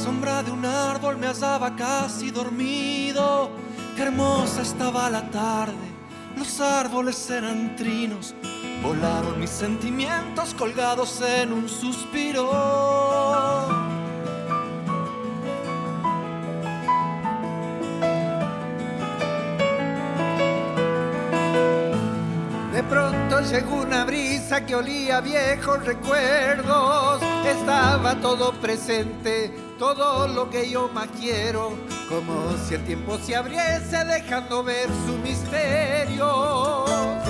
sombra de un árbol me hallaba casi dormido. Qué hermosa estaba la tarde, los árboles eran trinos. Volaron mis sentimientos colgados en un suspiro. De pronto llegó una brisa que olía a viejos recuerdos. Estaba todo presente, todo lo que yo más quiero, como si el tiempo se abriese dejando ver su misterio.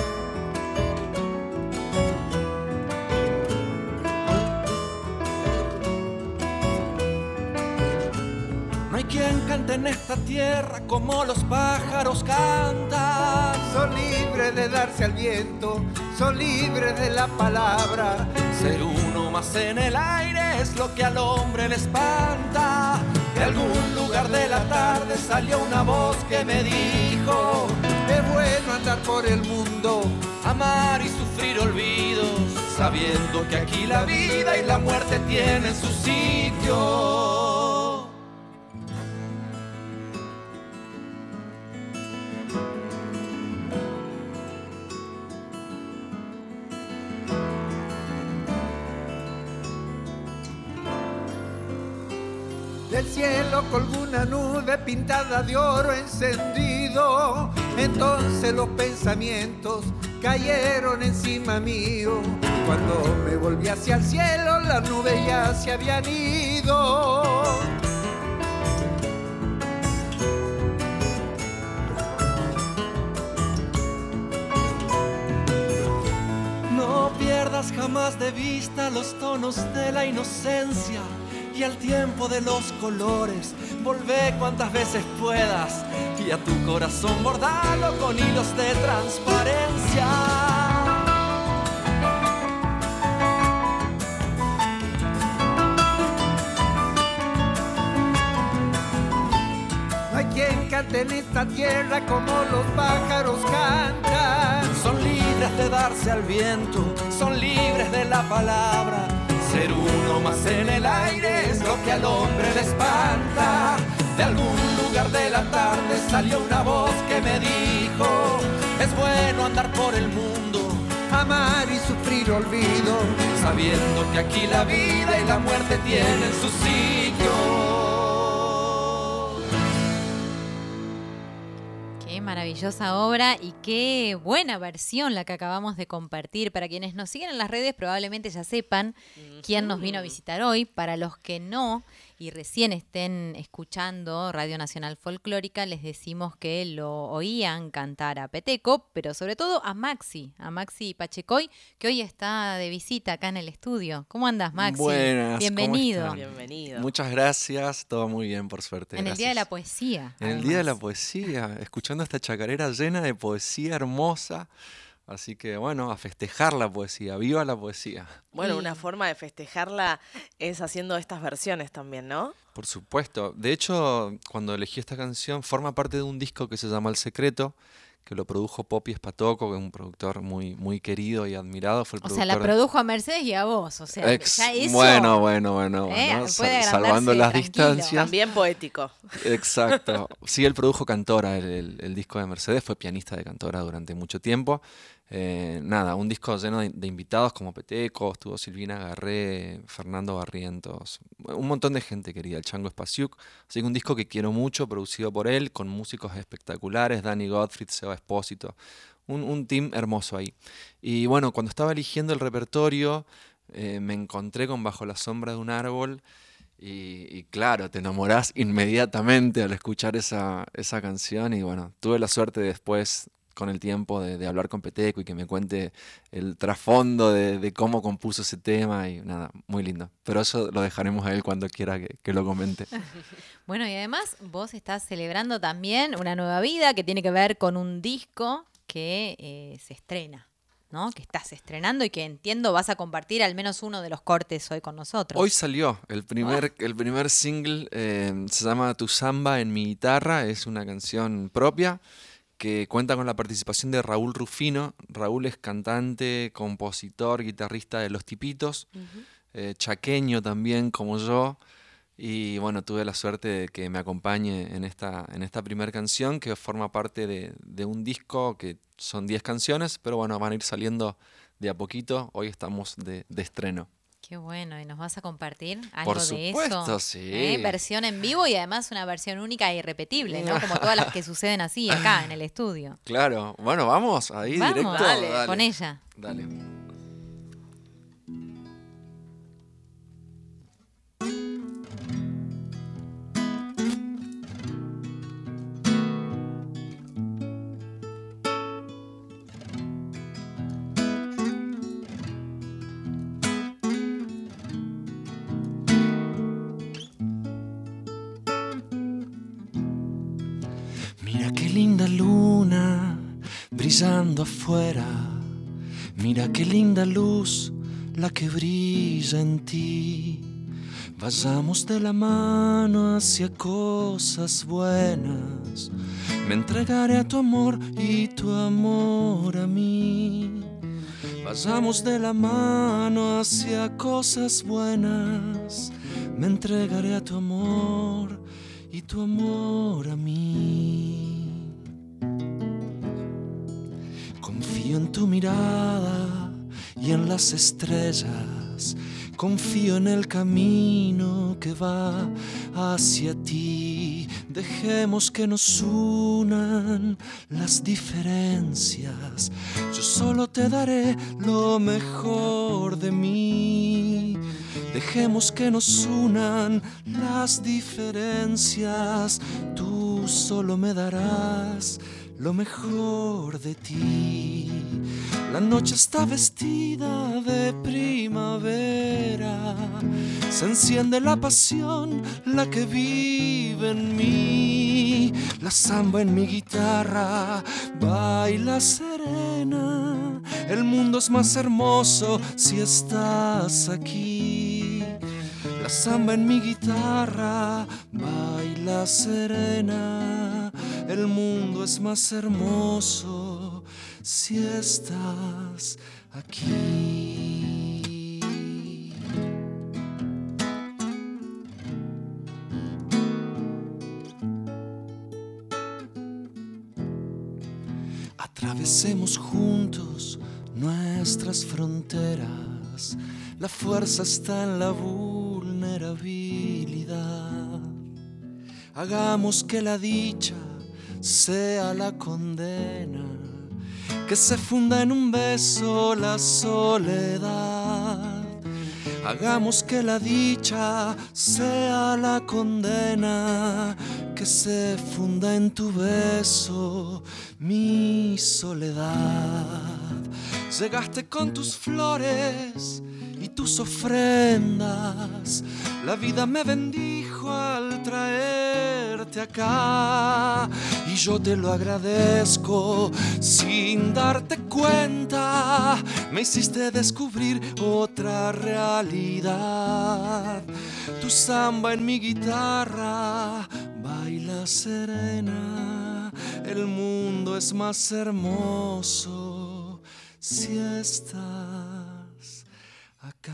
No hay quien cante en esta tierra como los pájaros cantan. Son libres de darse al viento, son libres de la palabra. Ser uno más en el aire es lo que al hombre le espanta. De algún lugar de la tarde salió una voz que me dijo: es bueno andar por el mundo, amar y sufrir olvidos, sabiendo que aquí la vida y la muerte tienen su sitio. Del cielo colgó una nube pintada de oro encendido. Entonces los pensamientos cayeron encima mío. Cuando me volví hacia el cielo, las nubes ya se habían ido. No pierdas jamás de vista los tonos de la inocencia y al tiempo de los colores. Volvé cuantas veces puedas y a tu corazón bordalo con hilos de transparencia. No hay quien cante en esta tierra como los pájaros cantan. Son libres de darse al viento, son libres de la palabra. Ser uno más en el aire es lo que al hombre le espanta. De algún lugar de la tarde salió una voz que me dijo: es bueno andar por el mundo, amar y sufrir olvido, sabiendo que aquí la vida y la muerte tienen su sitio. Qué maravillosa obra y qué buena versión la que acabamos de compartir. Para quienes nos siguen en las redes probablemente ya sepan quién nos vino a visitar hoy. Para los que no y recién estén escuchando Radio Nacional Folclórica, les decimos que lo oían cantar a Peteco, pero sobre todo a Maxi Pachecoy, que hoy está de visita acá en el estudio. ¿Cómo andas, Maxi? Buenas, bienvenido. ¿cómo están? Bienvenido. Muchas gracias, todo muy bien, por suerte. En el Día de la Poesía. En el Día de la Poesía, escuchando esta chacarera llena de poesía hermosa. Así que bueno, a festejar la poesía, viva la poesía. Bueno, una forma de festejarla es haciendo estas versiones también, ¿no? Por supuesto. De hecho, cuando elegí esta canción, forma parte de un disco que se llama El Secreto, que lo produjo Popi Espatoco, que es un productor muy, muy querido y admirado. Fue el o sea, la produjo a Mercedes y a vos, o sea, ya eso... Bueno, salvando las distancias. También poético. Exacto. Sí, él produjo Cantora, el disco de Mercedes, fue pianista de Cantora durante mucho tiempo. Un disco lleno de invitados como Peteco, estuvo Silvina Garré, Fernando Barrientos, un montón de gente querida, el Chango Spasiuk. Así que un disco que quiero mucho, producido por él, con músicos espectaculares, Dani Gottfried, Seba Espósito, un team hermoso ahí. Y bueno, cuando estaba eligiendo el repertorio, me encontré con Bajo la sombra de un árbol. Y claro, te enamorás inmediatamente al escuchar esa canción. Y bueno, tuve la suerte después, con el tiempo, de hablar con Peteco y que me cuente el trasfondo de cómo compuso ese tema. Y nada, muy lindo. Pero eso lo dejaremos a él cuando quiera que lo comente. Bueno, y además vos estás celebrando también una nueva vida que tiene que ver con un disco que se estrena, ¿no? Que estás estrenando y que entiendo vas a compartir al menos uno de los cortes hoy con nosotros. Hoy salió el primer single, se llama Tu Samba en mi guitarra, es una canción propia que cuenta con la participación de Raúl Rufino. Raúl es cantante, compositor, guitarrista de Los Tipitos, chaqueño también como yo, Y bueno, tuve la suerte de que me acompañe en esta primera canción que forma parte de un disco que son 10 canciones, pero bueno, van a ir saliendo de a poquito. Hoy estamos de estreno. Qué bueno, ¿y nos vas a compartir Por algo de supuesto, eso? sí. Versión en vivo y además una versión única e irrepetible, ¿no? Como todas las que suceden así acá en el estudio. Claro, bueno, vamos, ahí Vamos, directo. Dale. con ella. Dale. Mira qué linda luna brillando afuera. Mira qué linda luz la que brilla en ti. Vayamos de la mano hacia cosas buenas. Me entregaré a tu amor y tu amor a mí. Vayamos de la mano hacia cosas buenas. Me entregaré a tu amor y tu amor a mí. Confío en tu mirada y en las estrellas. Confío en el camino que va hacia ti. Dejemos que nos unan las diferencias. Yo solo te daré lo mejor de mí. Dejemos que nos unan las diferencias. Tú solo me darás lo mejor de ti. La noche está vestida de primavera. Se enciende la pasión, la que vive en mí. La samba en mi guitarra baila serena. El mundo es más hermoso si estás aquí. La samba en mi guitarra baila serena. El mundo es más hermoso si estás aquí. Atravesemos juntos nuestras fronteras. La fuerza está en la vulnerabilidad. Hagamos que la dicha sea la condena, que se funda en un beso la soledad. Hagamos que la dicha sea la condena, que se funda en tu beso mi soledad. Llegaste con tus flores y tus ofrendas. La vida me bendijo al traerte acá y yo te lo agradezco sin darte cuenta. Me hiciste descubrir otra realidad. Tu samba en mi guitarra baila serena. El mundo es más hermoso si estás acá.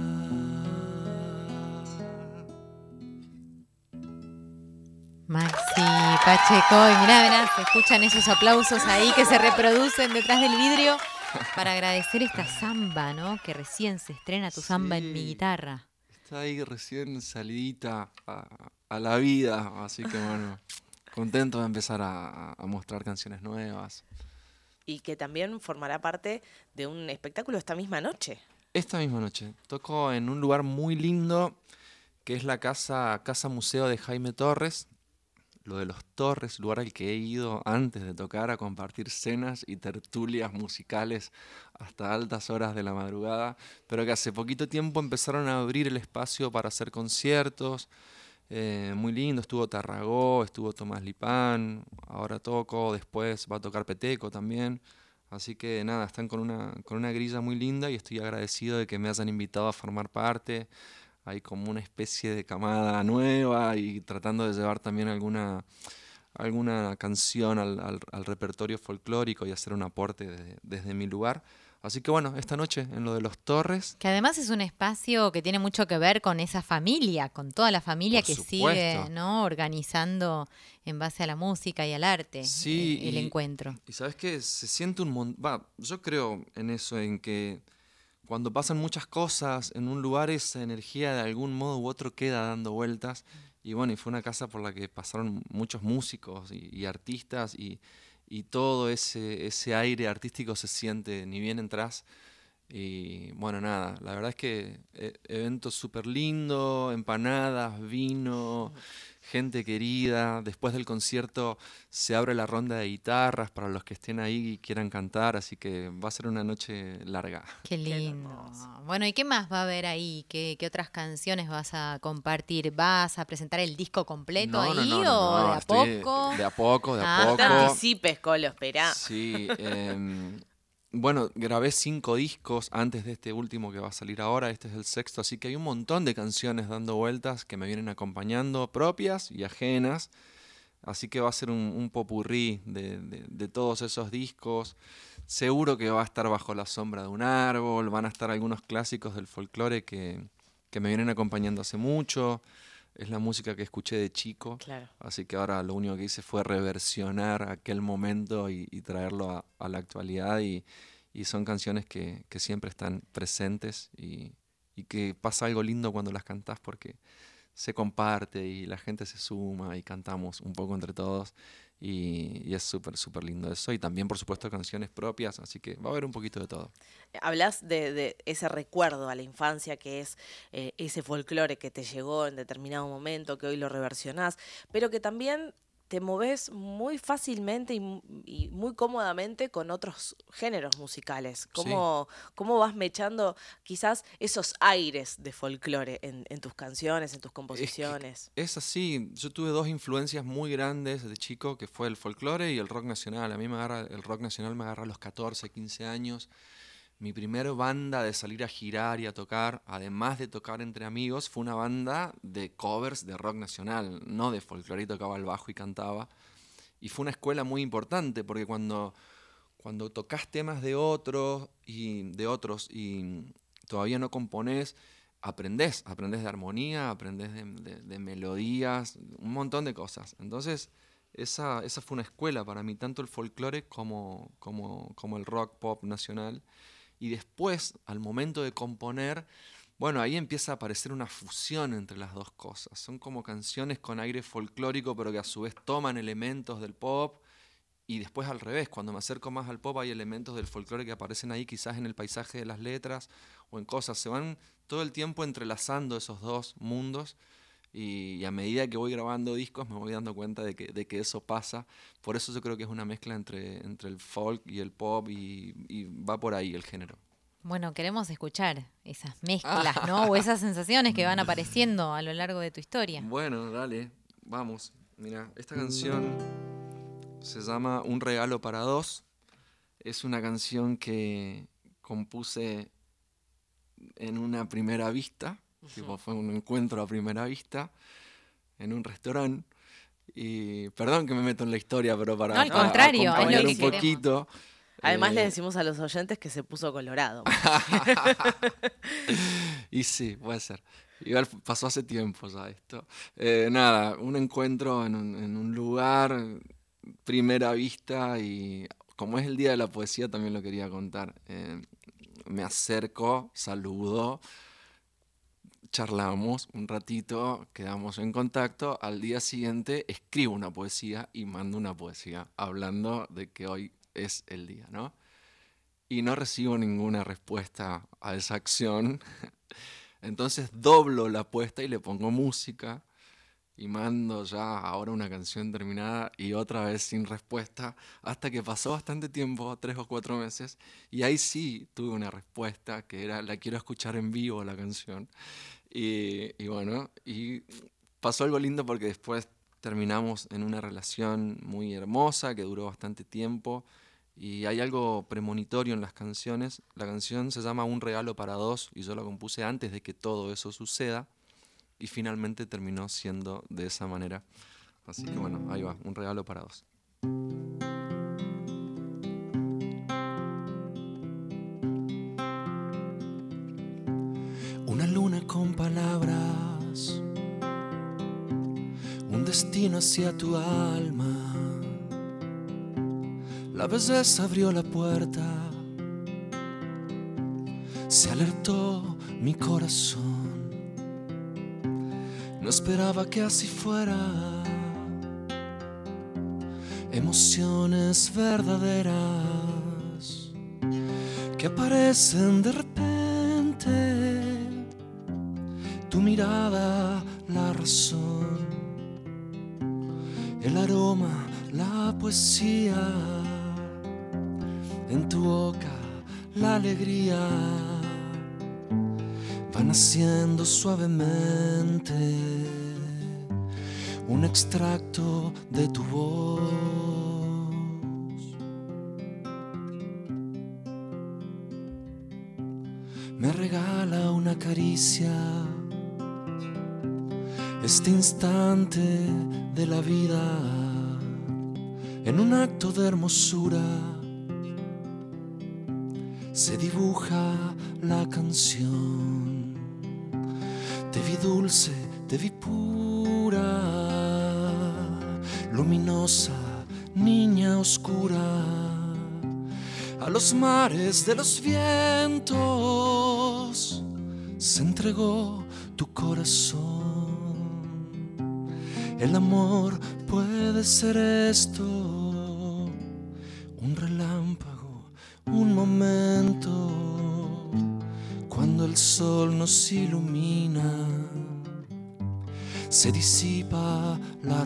Maxi Pacheco, y mirá, se escuchan esos aplausos ahí que se reproducen detrás del vidrio para agradecer esta samba, ¿no? Que recién se estrena tu samba en mi guitarra. Está ahí recién salidita a la vida, así que bueno, contento de empezar a mostrar canciones nuevas. Y que también formará parte de un espectáculo esta misma noche. Esta misma noche toco en un lugar muy lindo que es la Casa Museo de Jaime Torres. Lo de los Torres, lugar al que he ido antes de tocar a compartir cenas y tertulias musicales hasta altas horas de la madrugada, pero que hace poquito tiempo empezaron a abrir el espacio para hacer conciertos. Muy lindo, estuvo Tarragó, estuvo Tomás Lipán, ahora toco, después va a tocar Peteco también. Así que nada, están con una grilla muy linda y estoy agradecido de que me hayan invitado a formar parte. Hay como una especie de camada nueva y tratando de llevar también alguna canción al repertorio folclórico y hacer un aporte desde mi lugar. Así que bueno, esta noche en lo de los Torres. Que además es un espacio que tiene mucho que ver con esa familia, con toda la familia Por que supuesto. sigue, ¿no? Organizando en base a la música y al arte Sí, el encuentro. Y sabes qué, se siente un montón. Yo creo en eso, en que cuando pasan muchas cosas en un lugar, esa energía de algún modo u otro queda dando vueltas. Y bueno, y fue una casa por la que pasaron muchos músicos y artistas, y todo ese aire artístico se siente ni bien entras. Y bueno, nada, la verdad es que evento súper lindo, empanadas, vino, gente querida. Después del concierto se abre la ronda de guitarras para los que estén ahí y quieran cantar, así que va a ser una noche larga. Qué Qué lindo. hermoso. Bueno, ¿y qué más va a haber ahí? ¿Qué otras canciones vas a compartir? ¿Vas a presentar el disco completo No, no, ahí no, no, o de no, a estoy poco? de a poco, de a Ah, No te poco. anticipes, Colo, esperá. Sí, bueno, grabé 5 discos antes de este último que va a salir ahora, este es el sexto, así que hay un montón de canciones dando vueltas que me vienen acompañando, propias y ajenas, así que va a ser un popurrí de todos esos discos. Seguro que va a estar Bajo la sombra de un árbol, van a estar algunos clásicos del folclore que me vienen acompañando hace mucho. Es la música que escuché de chico, Claro. así que ahora lo único que hice fue reversionar aquel momento y traerlo a la actualidad, y son canciones que siempre están presentes, y que pasa algo lindo cuando las cantás porque se comparte y la gente se suma y cantamos un poco entre todos, y es súper, súper lindo eso. Y también, por supuesto, canciones propias, así que va a haber un poquito de todo. Hablas de ese recuerdo a la infancia que es ese folclore que te llegó en determinado momento, que hoy lo reversionás, pero que también te moves muy fácilmente y muy cómodamente con otros géneros musicales. Sí. ¿Cómo vas mechando quizás esos aires de folclore en tus canciones, en tus Es que composiciones? es así, yo tuve dos influencias muy grandes de chico, que fue el folclore y el rock nacional. A mí el rock nacional me agarra a los 14, 15 años. Mi primer banda de salir a girar y a tocar, además de tocar entre amigos, fue una banda de covers de rock nacional, no de folclore, y tocaba el bajo y cantaba. Y fue una escuela muy importante, porque cuando tocas temas de otros y todavía no componés, aprendés de armonía, aprendés de melodías, un montón de cosas. Entonces, esa fue una escuela para mí, tanto el folclore como el rock pop nacional. Y después, al momento de componer, bueno, ahí empieza a aparecer una fusión entre las dos cosas. Son como canciones con aire folclórico, pero que a su vez toman elementos del pop. Y después al revés, cuando me acerco más al pop hay elementos del folclore que aparecen ahí quizás en el paisaje de las letras o en cosas. Se van todo el tiempo entrelazando esos dos mundos, y a medida que voy grabando discos me voy dando cuenta de que eso pasa. Por eso yo creo que es una mezcla entre el folk y el pop, y va por ahí el género. Bueno, queremos escuchar esas mezclas, ¿no? O esas sensaciones que van apareciendo a lo largo de tu historia. Bueno, dale, vamos. Mira, esta canción se llama Un regalo para dos. Es una canción que compuse en una primera vista, tipo, fue un encuentro a primera vista en un restaurante. Y perdón que me meto en la historia, pero No, al No, contrario, es lo acompañar que un buenísimo. queremos. poquito. Además le eh, decimos a los oyentes que se puso colorado. y sí, puede ser. Igual pasó hace tiempo ya esto. Nada, un encuentro en un lugar, primera vista, y como es el Día de la Poesía también lo quería contar. Me acerco, saludo, charlamos un ratito, quedamos en contacto. Al día siguiente escribo una poesía y mando una poesía hablando de que hoy es el día, ¿no? Y no recibo ninguna respuesta a esa acción. Entonces doblo la apuesta y le pongo música y mando ya ahora una canción terminada y otra vez sin respuesta, hasta que pasó bastante tiempo, 3 o 4 meses, y ahí sí tuve una respuesta que era: la quiero escuchar en vivo la canción. Y bueno, y pasó algo lindo porque después terminamos en una relación muy hermosa que duró bastante tiempo. Y hay algo premonitorio en las canciones. La canción se llama Un regalo para dos y yo la compuse antes de que todo eso suceda, y finalmente terminó siendo de esa manera. Así que bueno, ahí va, Un regalo para dos. palabras, un destino hacia tu alma. La belleza abrió la puerta, se alertó mi corazón. No esperaba que así fuera. Emociones verdaderas que aparecen de repente. Tu mirada, la razón, el aroma, la poesía. En tu boca la alegría va naciendo suavemente, un extracto de tu voz. Me regala una caricia, este instante de la vida, en un acto de hermosura se dibuja la canción. Te vi dulce, te vi pura, luminosa, niña oscura. A los mares de los vientos se entregó tu corazón. El amor puede ser esto, un relámpago, un momento, cuando el sol nos ilumina, se disipa la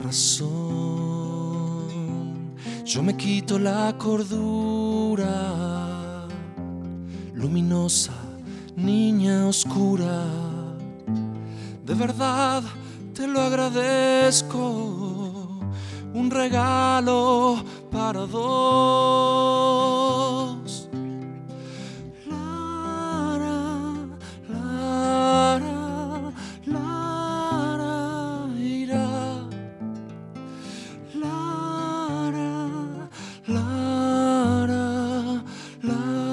razón. Yo me quito la cordura, luminosa, niña oscura. De verdad te lo agradezco, un regalo para dos. Lara, lara, lara, ira. Lara, lara, lara.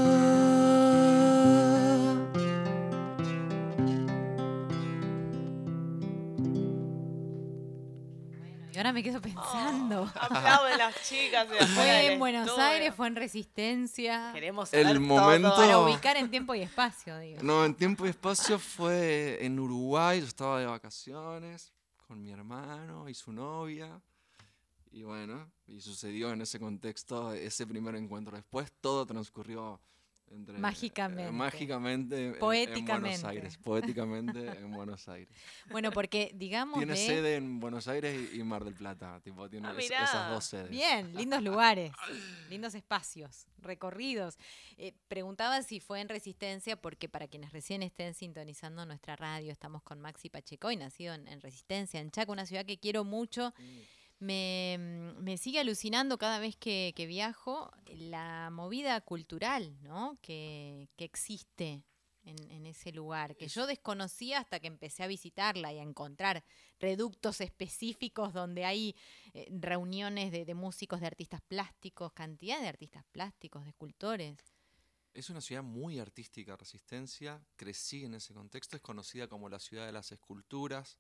Y ahora me quedo pensando. Aplauden las chicas. De afuera de Fue la en Buenos historia. Aires, fue en Resistencia. Queremos saber El momento- todo. Para ubicar en tiempo y espacio, digo. No, en tiempo y espacio fue en Uruguay. Yo estaba de vacaciones con mi hermano y su novia. Y bueno, y sucedió en ese contexto ese primer encuentro. Después todo transcurrió entre, Mágicamente. mágicamente en Poéticamente. Buenos Aires. Poéticamente en Buenos Aires. Bueno, porque digamos Tiene sede en Buenos Aires y Mar del Plata. Tipo, tiene mirá. esas dos sedes. Bien, lindos lugares, lindos espacios, recorridos. Preguntaba si fue en Resistencia, porque para quienes recién estén sintonizando nuestra radio, estamos con Maxi Pacheco, y nacido en Resistencia, en Chaco, una ciudad que quiero mucho. Me sigue alucinando cada vez que viajo la movida cultural, ¿no? que existe en ese lugar, que yo desconocía hasta que empecé a visitarla y a encontrar reductos específicos donde hay reuniones de músicos, de artistas plásticos, cantidad de artistas plásticos, de escultores. Es una ciudad muy artística, Resistencia. Crecí en ese contexto. Es conocida como la ciudad de las esculturas.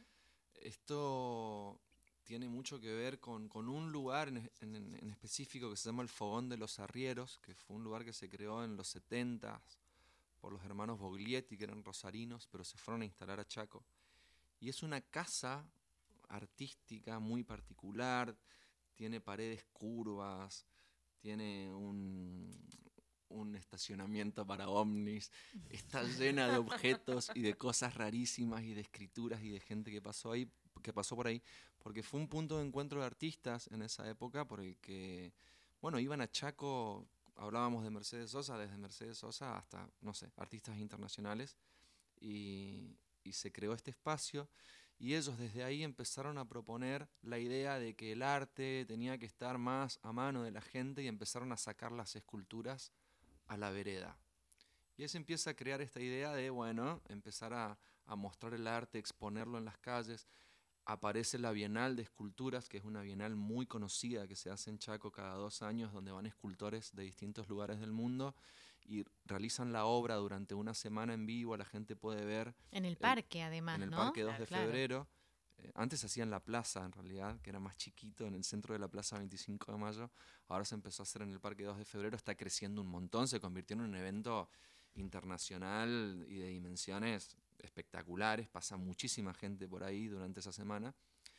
Esto tiene mucho que ver con un lugar en específico que se llama el Fogón de los Arrieros, que fue un lugar que se creó en los 70 por los hermanos Boglietti, que eran rosarinos, pero se fueron a instalar a Chaco. Y es una casa artística muy particular, tiene paredes curvas, tiene un estacionamiento para ovnis, está llena de objetos y de cosas rarísimas y de escrituras y de gente que pasó por ahí, porque fue un punto de encuentro de artistas en esa época por el que, bueno, iban a Chaco, hablábamos de Mercedes Sosa, desde Mercedes Sosa hasta, no sé, artistas internacionales, y se creó este espacio, y ellos desde ahí empezaron a proponer la idea de que el arte tenía que estar más a mano de la gente y empezaron a sacar las esculturas a la vereda. Y ahí se empieza a crear esta idea de, bueno, empezar a mostrar el arte, exponerlo en las calles. Aparece la Bienal de Esculturas, que es una bienal muy conocida que se hace en Chaco cada 2 años, donde van escultores de distintos lugares del mundo y realizan la obra durante una semana en vivo, la gente puede ver. En el parque, además, en el ¿no? Parque 2 de Claro. Febrero. Antes se hacía en la plaza, en realidad, que era más chiquito, en el centro de la Plaza 25 de Mayo. Ahora se empezó a hacer en el Parque 2 de Febrero, está creciendo un montón, se convirtió en un evento internacional y de dimensiones espectaculares. Pasa muchísima gente por ahí durante esa semana.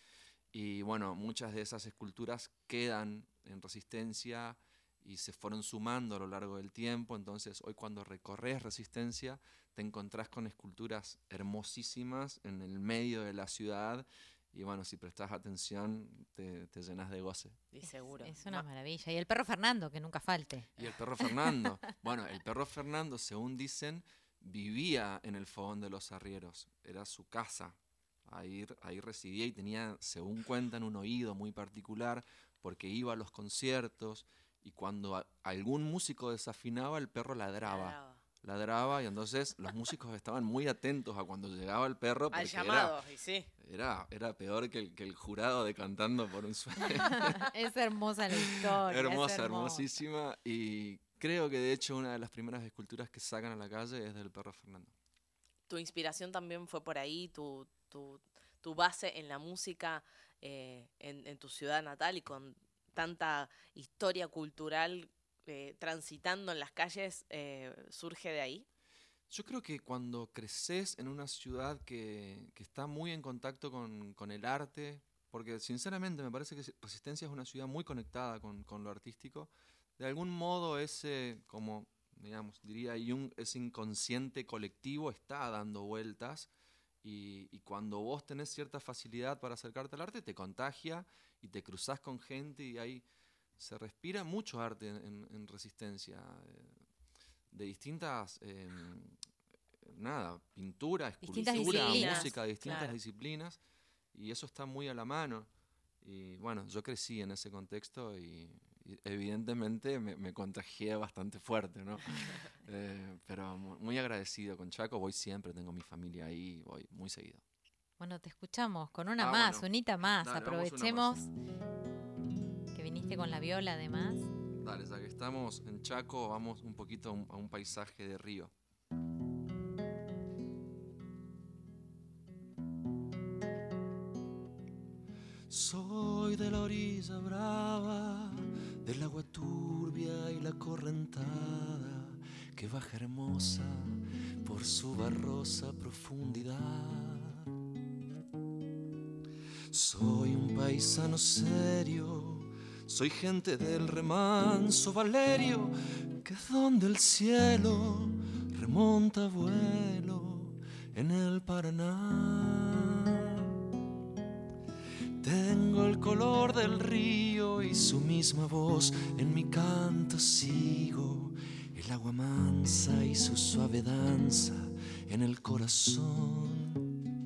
Y bueno, muchas de esas esculturas quedan en Resistencia y se fueron sumando a lo largo del tiempo. Entonces hoy cuando recorres Resistencia te encontrás con esculturas hermosísimas en el medio de la ciudad y bueno, si prestás atención te llenas de goce. Y seguro. Es una maravilla. Y el perro Fernando, que nunca falte. Y el perro Fernando. Bueno, el perro Fernando, según dicen, vivía en el Fogón de los Arrieros. Era su casa. Ahí residía y tenía, según cuentan, un oído muy particular porque iba a los conciertos y cuando algún músico desafinaba, el perro ladraba y entonces los músicos estaban muy atentos a cuando llegaba el perro porque al llamado, y sí. era peor que el jurado de Cantando por un Sueño. Es hermosa la historia. Hermosa, hermosísima, y creo que de hecho una de las primeras esculturas que sacan a la calle es del perro Fernando. Tu inspiración también fue por ahí, tu base en la música en tu ciudad natal y con tanta historia cultural transitando en las calles, ¿surge de ahí? Yo creo que cuando creces en una ciudad que está muy en contacto con el arte, porque sinceramente me parece que Resistencia es una ciudad muy conectada con lo artístico, de algún modo ese, como digamos, diría Jung, ese inconsciente colectivo está dando vueltas y cuando vos tenés cierta facilidad para acercarte al arte te contagia y te cruzás con gente y ahí se respira mucho arte en Resistencia, de distintas, pintura, Distintas escultura, disciplinas, música, distintas claro. disciplinas, y eso está muy a la mano. Y bueno, yo crecí en ese contexto y evidentemente me contagié bastante fuerte, ¿no? Pero muy agradecido con Chaco, voy siempre, tengo mi familia ahí, voy muy seguido. Bueno, te escuchamos con una más, bueno. unita más. Dale, Aprovechemos vamos una que viniste con la viola además. Dale, ya que estamos en Chaco, vamos un poquito a un paisaje de río. Soy de la orilla brava, del agua turbia y la correntada que baja hermosa por su barrosa profundidad. Soy un paisano serio, soy gente del remanso Valerio, que donde el cielo remonta vuelo en el Paraná. Tengo el color del río y su misma voz, en mi canto sigo, el agua mansa y su suave danza en el corazón.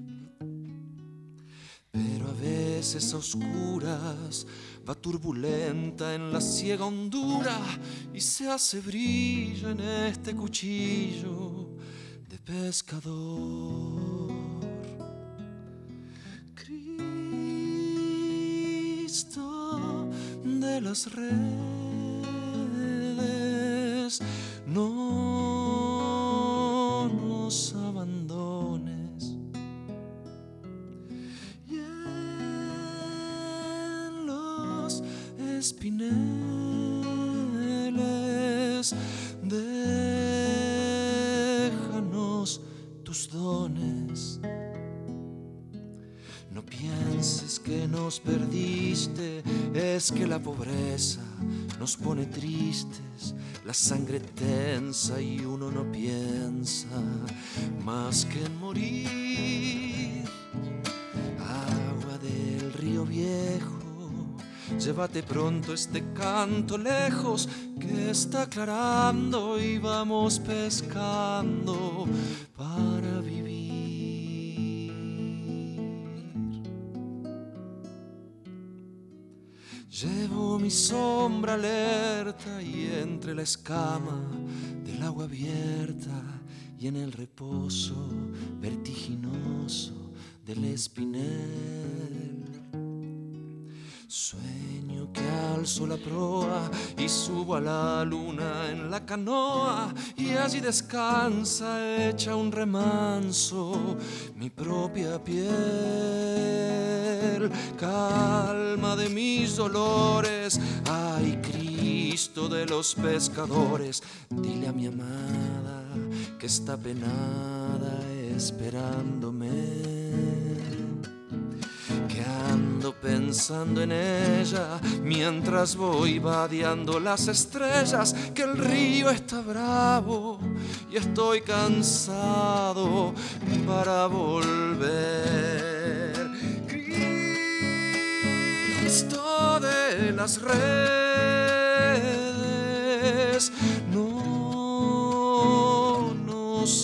Pero a veces a oscuras va turbulenta en la ciega hondura y se hace brillo en este cuchillo de pescador. Cristo de las redes, no nos abandones. Y en los espineles déjanos tus dones. No pienses que nos perdiste, es que la pobreza nos pone tristes, la sangre tensa y uno no piensa más que en morir. Agua del río viejo, llévate pronto este canto lejos que está aclarando y vamos pescando para vivir. Llevo mi sombra alerta y entre la escama del agua abierta y en el reposo vertiginoso del espinel sueño que alzo la proa y subo a la luna en la canoa y allí descansa hecha un remanso mi propia piel, calma de mis dolores, ay Cristo de los pescadores, dile a mi amada que está penada esperándome, que ando pensando en ella mientras voy vadeando las estrellas, que el río está bravo y estoy cansado para volver. Cristo de las redes, no nos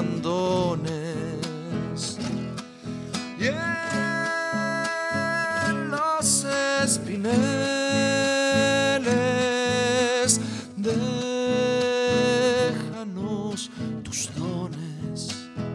abandones. Y en los espineles déjanos tus dones.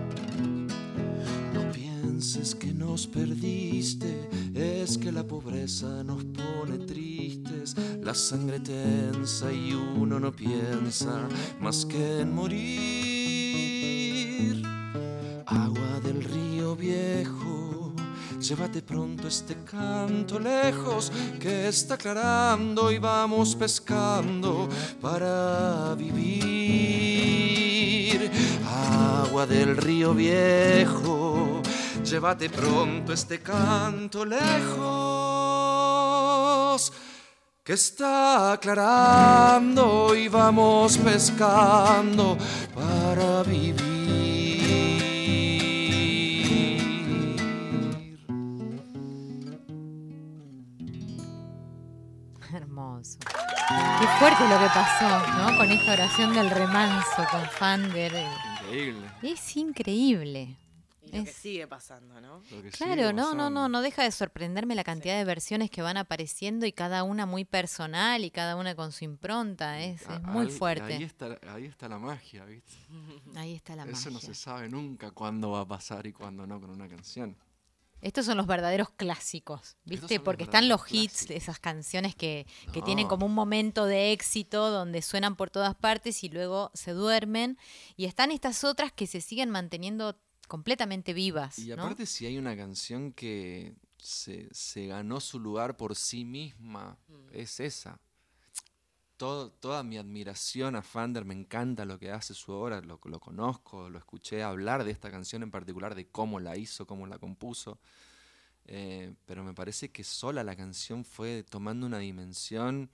No pienses que nos perdiste, es que la pobreza nos pone tristes, la sangre tensa y uno no piensa más que en morir. Agua del río viejo, llévate pronto este canto lejos, que está aclarando y vamos pescando para vivir. Agua del río viejo, llévate pronto este canto lejos, que está aclarando y vamos pescando para vivir. Hermoso. Qué fuerte lo que pasó, ¿no? Con esta oración del remanso con Fander. Increíble. Es increíble. Y lo que sigue pasando, ¿no? Lo que Claro, sigue no pasando. deja de sorprenderme la cantidad de versiones que van apareciendo y cada una muy personal y cada una con su impronta. Es muy fuerte. Ahí está la magia, ¿viste? Ahí está la Eso magia. no se sabe nunca cuándo va a pasar y cuándo no con una canción. Estos son los verdaderos clásicos, Estos ¿viste? son los Porque están los verdaderos hits de esas canciones que No. tienen como un momento de éxito donde suenan por todas partes y luego se duermen. Y están estas otras que se siguen manteniendo completamente vivas, Y ¿no? aparte, si hay una canción que se ganó su lugar por sí misma, es esa. Toda mi admiración a Fander, me encanta lo que hace, su obra, lo conozco, lo escuché hablar de esta canción en particular, de cómo la hizo, cómo la compuso. Pero me parece que sola la canción fue tomando una dimensión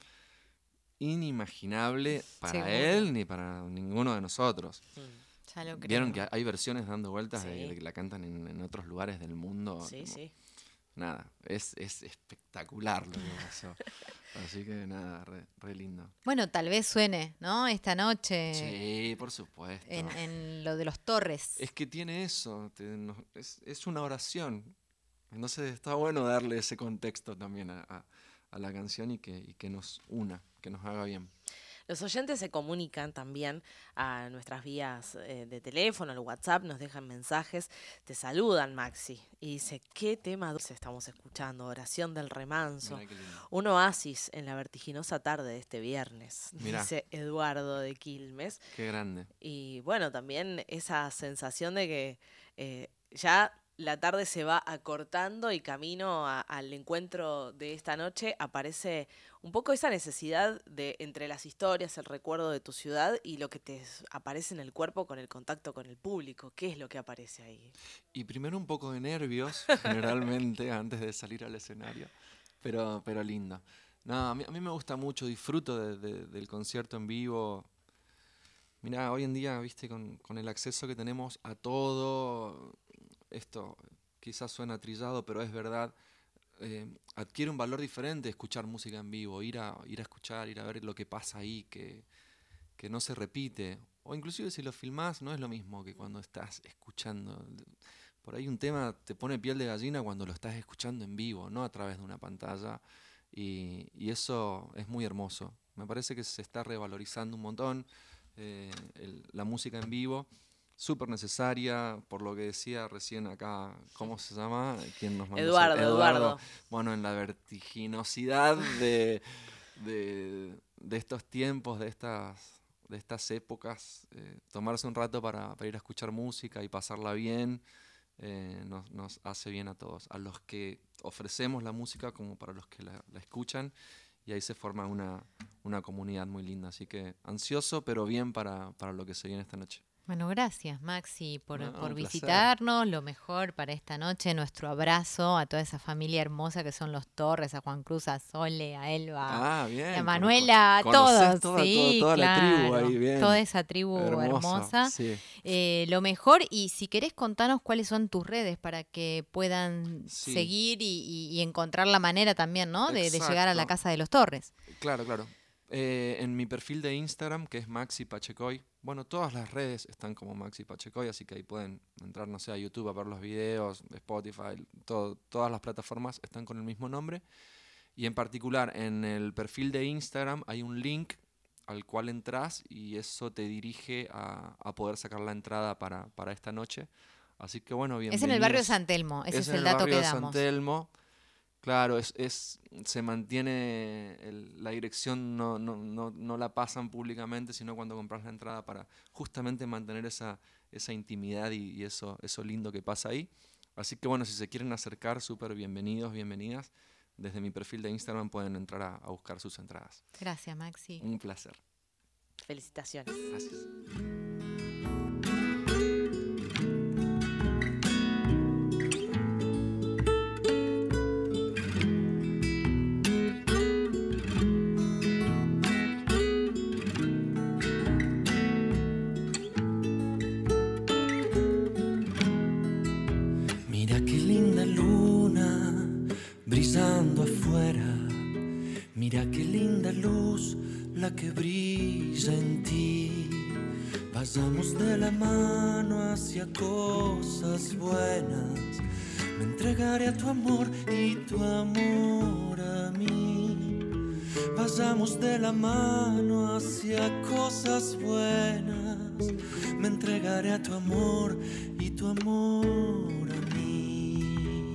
inimaginable para Seguro. él ni para ninguno de nosotros. Ya lo creo. Vieron que hay versiones dando vueltas Sí. de que la cantan en otros lugares del mundo. Sí, como- sí. Nada, es espectacular lo que pasó. Así que nada, re lindo. Bueno, tal vez suene, ¿no? Esta noche Sí, por supuesto. en lo de los Torres. Es que tiene eso, es una oración. Entonces está bueno darle ese contexto también a la canción y que nos una, que nos haga bien. Los oyentes se comunican también a nuestras vías de teléfono, al WhatsApp, nos dejan mensajes, te saludan, Maxi, y dice, ¿qué tema dulce estamos escuchando? Oración del remanso, Mirá qué lindo. un oasis en la vertiginosa tarde de este viernes, Mirá. dice Eduardo de Quilmes. Qué grande. Y bueno, también esa sensación de que ya la tarde se va acortando y camino al encuentro de esta noche aparece un poco esa necesidad de entre las historias, el recuerdo de tu ciudad y lo que te aparece en el cuerpo con el contacto con el público. ¿Qué es lo que aparece ahí? Y primero un poco de nervios, generalmente, antes de salir al escenario, pero lindo. No, a mí me gusta mucho, disfruto del concierto en vivo. Mirá, hoy en día, viste, con el acceso que tenemos a todo, esto quizás suena trillado, pero es verdad, adquiere un valor diferente escuchar música en vivo, ir a escuchar, ir a ver lo que pasa ahí, que no se repite. O inclusive si lo filmás, no es lo mismo que cuando estás escuchando. Por ahí un tema te pone piel de gallina cuando lo estás escuchando en vivo, no a través de una pantalla. Y eso es muy hermoso. Me parece que se está revalorizando un montón la música en vivo. súper necesaria, por lo que decía recién acá, ¿cómo se llama? ¿Quién nos mandó? Eduardo. Bueno, en la vertiginosidad de estos tiempos, de estas épocas, tomarse un rato para ir a escuchar música y pasarla bien, nos hace bien a todos, a los que ofrecemos la música como para los que la escuchan, y ahí se forma una comunidad muy linda, así que ansioso pero bien para lo que se viene esta noche. Bueno, gracias Maxi por Un placer. visitarnos, lo mejor para esta noche, nuestro abrazo a toda esa familia hermosa que son los Torres, a Juan Cruz, a Sole, a Elba, Bien. a Manuela, a Conocés todos, sí, toda la tribu claro, ahí, bien. toda esa tribu hermosa. Sí. Lo mejor, y si querés contanos cuáles son tus redes para que puedan Sí. seguir y encontrar la manera también, ¿no? De llegar a la Exacto. casa de los Torres. Claro. En mi perfil de Instagram, que es Maxi Pachecoy, bueno, todas las redes están como Maxi Pachecoy, así que ahí pueden entrar, no sé, a YouTube a ver los videos, Spotify, todas las plataformas están con el mismo nombre. Y en particular, en el perfil de Instagram hay un link al cual entras y eso te dirige a poder sacar la entrada para esta noche. Así que bueno, bienvenidos. Es en el barrio San Telmo, ese es el en dato barrio que de San damos. Telmo. Claro, se mantiene la dirección, no la pasan públicamente, sino cuando compras la entrada para justamente mantener esa intimidad y eso lindo que pasa ahí. Así que bueno, si se quieren acercar, súper bienvenidos, bienvenidas. Desde mi perfil de Instagram pueden entrar a buscar sus entradas. Gracias, Maxi. Un placer. Felicitaciones. Gracias. Mira qué linda luna brillando afuera. Mira qué linda luz la que brilla en ti. Vayamos de la mano hacia cosas buenas. Me entregaré a tu amor y tu amor a mí. Vayamos de la mano hacia cosas buenas. Me entregaré a tu amor y tu amor a mí.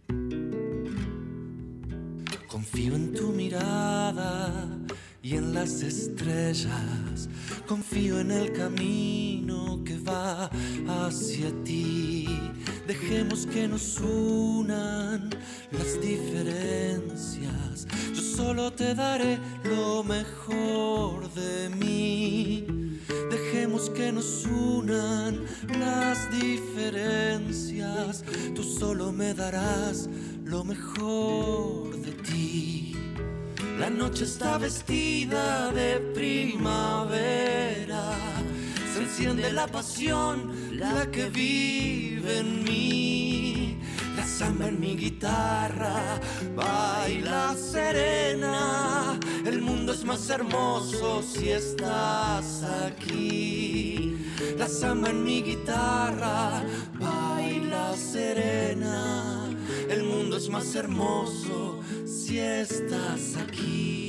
Confío en tu mirada y en las estrellas. Confío en el camino que va hacia ti. Dejemos que nos unan las diferencias. Yo solo te daré lo mejor de mí. Dejemos que nos unan las diferencias. Tú solo me darás lo mejor de ti. La noche está vestida de primavera. Se enciende la pasión, la que vive en mí. La samba en mi guitarra baila serena. El mundo es más hermoso si estás aquí. La samba en mi guitarra baila serena. El mundo es más hermoso si estás aquí.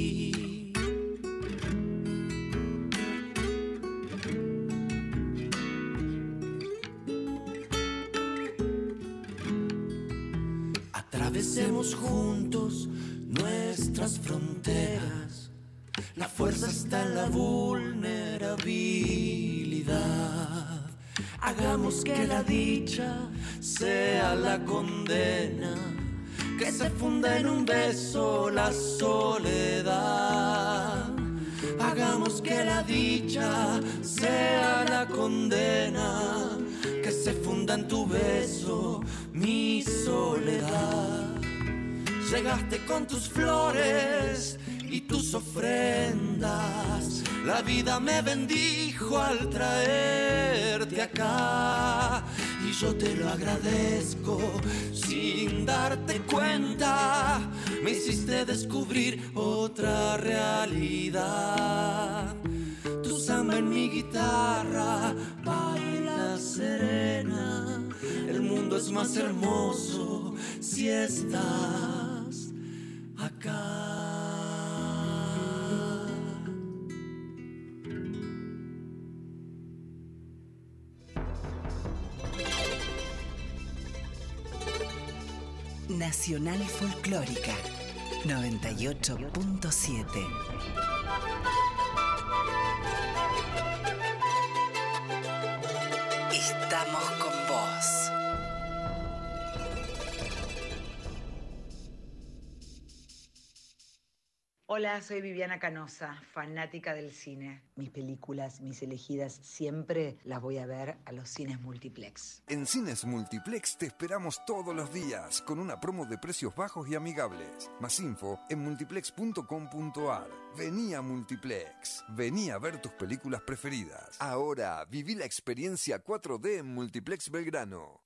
Atravesemos juntos nuestras fronteras. La fuerza está en la vulnerabilidad. Hagamos que la dicha sea la condena, que se funda en un beso la soledad. Hagamos que la dicha sea la condena, que se funda en tu beso mi soledad. Llegaste con tus flores y tus ofrendas. La vida me bendijo al traerte acá. Y yo te lo agradezco sin darte cuenta. Me hiciste descubrir otra realidad. Tu samba en mi guitarra baila serena. El mundo es más hermoso si estás acá. Nacional Folclórica 98.7. Estamos con vos. Hola, soy Viviana Canosa, fanática del cine. Mis películas, mis elegidas, siempre las voy a ver a los cines multiplex. En Cines Multiplex te esperamos todos los días con una promo de precios bajos y amigables. Más info en multiplex.com.ar. Vení a Multiplex. Vení a ver tus películas preferidas. Ahora, viví la experiencia 4D en Multiplex Belgrano.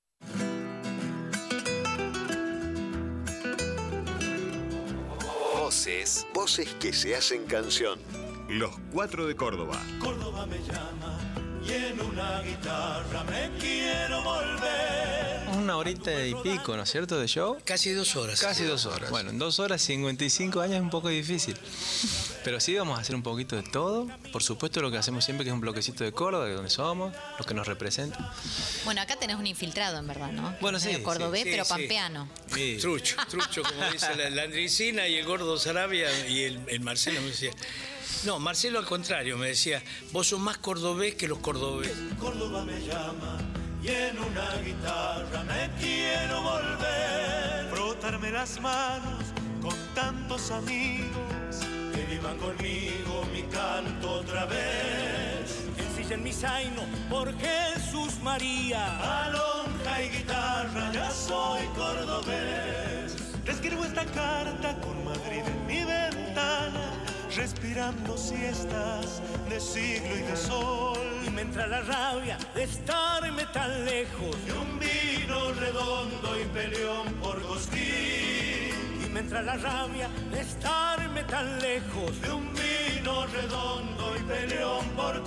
Voces que se hacen canción. Los Cuatro de Córdoba. Córdoba me llama y en una guitarra me quiero volver. Una horita y pico, ¿no es cierto? De show. Casi 2 horas. Casi 2 horas. Bueno, en 2 horas 55 años es un poco difícil. Pero sí vamos a hacer un poquito de todo. Por supuesto lo que hacemos siempre, que es un bloquecito de Córdoba, de donde somos, lo que nos representa. Bueno, acá tenés un infiltrado, en verdad, ¿no? Bueno, sí. Cordobés, sí, pero sí. pampeano. Sí. Trucho, como dice la Andricina y el gordo Sarabia y el Marcelo me decía. No, Marcelo al contrario, me decía, vos sos más cordobés que los cordobeses. Córdoba me llama y en una guitarra me quiero volver. Frotarme las manos con tantos amigos que vivan conmigo mi canto otra vez. Ensillen mi zaino por Jesús María. Alonja y guitarra, ya soy cordobés. Le escribo esta carta con Madrid en mi ventana, respirando siestas de siglo y de sol. Y me entra la rabia de estarme tan lejos de un vino redondo y peleón por Cosquín. Y me entra la rabia de estarme tan lejos de un vino redondo y peleón por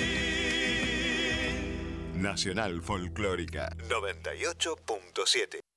Cosquín. Nacional Folclórica 98.7.